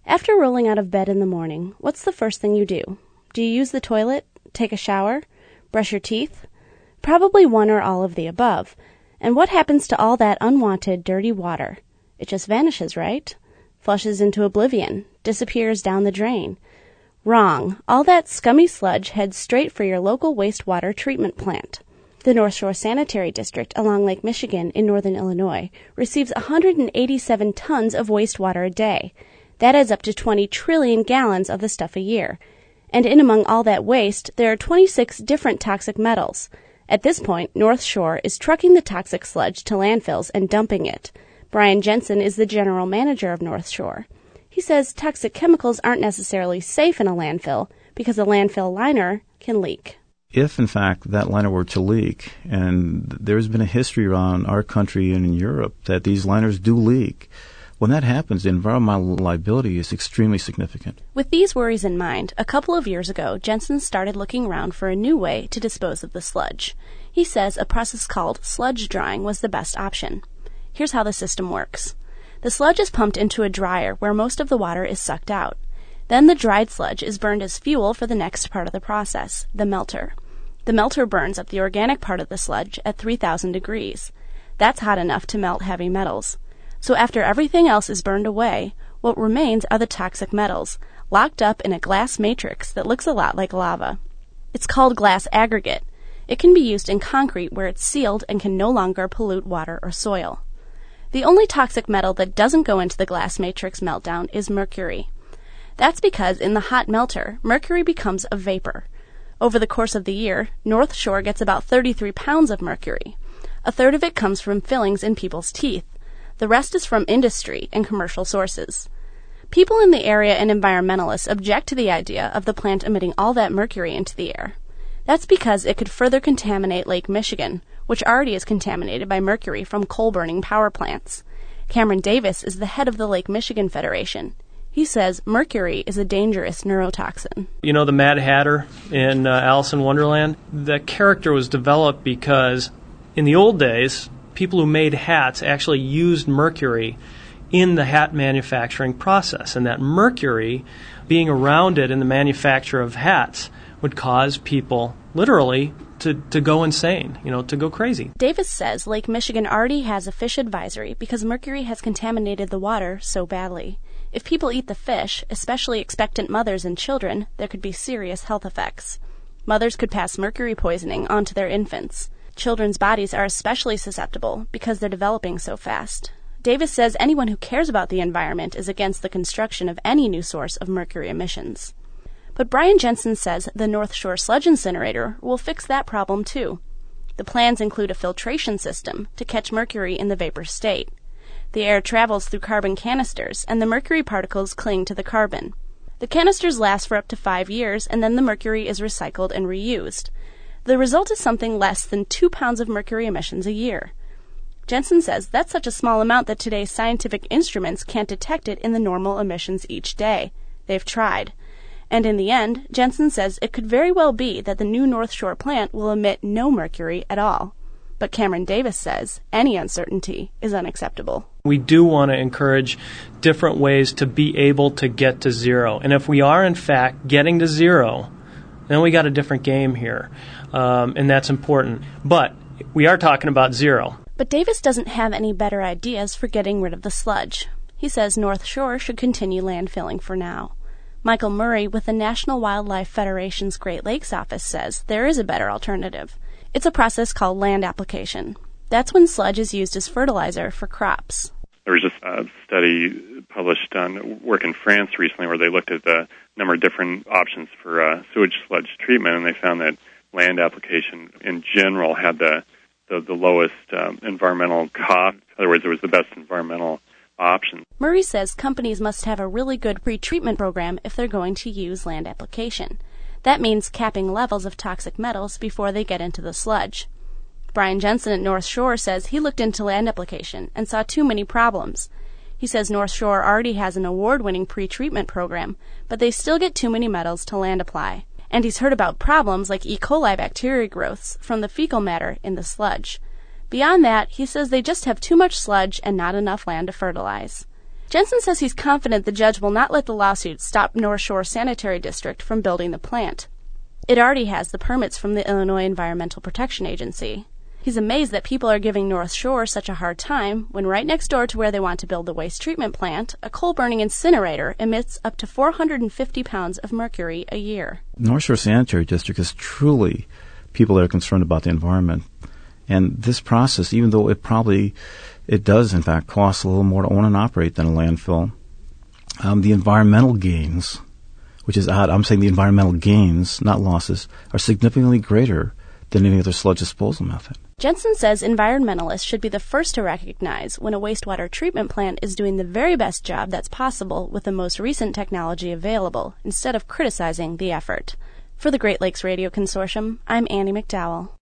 After rolling out of bed in the morning, what's the first thing you do? Do you use the toilet? Take a shower? Brush your teeth? Probably one or all of the above. And what happens to all that unwanted, dirty water? It just vanishes, right? Flushes into oblivion, disappears down the drain. Wrong. All that scummy sludge heads straight for your local wastewater treatment plant. The North Shore Sanitary District along Lake Michigan in northern Illinois receives 187 tons of wastewater a day. That adds up to 20 trillion gallons of the stuff a year. And in among all that waste, there are 26 different toxic metals. At this point, North Shore is trucking the toxic sludge to landfills and dumping it. Brian Jensen is the general manager of North Shore. He says toxic chemicals aren't necessarily safe in a landfill because a landfill liner can leak. If, in fact, that liner were to leak, and there's been a history around our country and in Europe that these liners do leak, when that happens, the environmental liability is extremely significant. With these worries in mind, a couple of years ago, Jensen started looking around for a new way to dispose of the sludge. He says a process called sludge drying was the best option. Here's how the system works. The sludge is pumped into a dryer where most of the water is sucked out. Then the dried sludge is burned as fuel for the next part of the process, the melter. The melter burns up the organic part of the sludge at 3,000 degrees. That's hot enough to melt heavy metals. So after everything else is burned away, what remains are the toxic metals, locked up in a glass matrix that looks a lot like lava. It's called glass aggregate. It can be used in concrete where it's sealed and can no longer pollute water or soil. The only toxic metal that doesn't go into the glass matrix meltdown is mercury. That's because in the hot melter, mercury becomes a vapor. Over the course of the year, North Shore gets about 33 pounds of mercury. A third of it comes from fillings in people's teeth. The rest is from industry and commercial sources. People in the area and environmentalists object to the idea of the plant emitting all that mercury into the air. That's because it could further contaminate Lake Michigan, which already is contaminated by mercury from coal-burning power plants. Cameron Davis is the head of the Lake Michigan Federation. He says mercury is a dangerous neurotoxin. You know the Mad Hatter in Alice in Wonderland? The character was developed because in the old days, people who made hats actually used mercury in the hat manufacturing process. And that mercury, being around it in the manufacture of hats, would cause people literally to go insane, to go crazy. Davis says Lake Michigan already has a fish advisory because mercury has contaminated the water so badly. If people eat the fish, especially expectant mothers and children, there could be serious health effects. Mothers could pass mercury poisoning onto their infants. Children's bodies are especially susceptible because they're developing so fast. Davis says anyone who cares about the environment is against the construction of any new source of mercury emissions. But Brian Jensen says the North Shore Sludge Incinerator will fix that problem too. The plans include a filtration system to catch mercury in the vapor state. The air travels through carbon canisters, and the mercury particles cling to the carbon. The canisters last for up to 5 years, and then the mercury is recycled and reused. The result is something less than 2 pounds of mercury emissions a year. Jensen says that's such a small amount that today's scientific instruments can't detect it in the normal emissions each day. They've tried. And in the end, Jensen says it could very well be that the new North Shore plant will emit no mercury at all. But Cameron Davis says any uncertainty is unacceptable. We do want to encourage different ways to be able to get to zero. And if we are, in fact, getting to zero, then we got a different game here. And that's important. But we are talking about zero. But Davis doesn't have any better ideas for getting rid of the sludge. He says North Shore should continue landfilling for now. Michael Murray with the National Wildlife Federation's Great Lakes office says there is a better alternative. It's a process called land application. That's when sludge is used as fertilizer for crops. There was just a study published on work in France recently where they looked at the number of different options for sewage sludge treatment, and they found that land application in general had the lowest environmental cost. In other words, it was the best environmental option. Murray says companies must have a really good pre-treatment program if they're going to use land application. That means capping levels of toxic metals before they get into the sludge. Brian Jensen at North Shore says he looked into land application and saw too many problems. He says North Shore already has an award-winning pre-treatment program, but they still get too many metals to land apply. And he's heard about problems like E. coli bacteria growths from the fecal matter in the sludge. Beyond that, he says they just have too much sludge and not enough land to fertilize. Jensen says he's confident the judge will not let the lawsuit stop North Shore Sanitary District from building the plant. It already has the permits from the Illinois Environmental Protection Agency. He's amazed that people are giving North Shore such a hard time when right next door to where they want to build the waste treatment plant, a coal-burning incinerator emits up to 450 pounds of mercury a year. North Shore Sanitary District is truly people that are concerned about the environment. And this process, even though it does in fact cost a little more to own and operate than a landfill, the environmental gains, which is odd, I'm saying the environmental gains, not losses, are significantly greater than any other sludge disposal method. Jensen says environmentalists should be the first to recognize when a wastewater treatment plant is doing the very best job that's possible with the most recent technology available, instead of criticizing the effort. For the Great Lakes Radio Consortium, I'm Annie McDowell.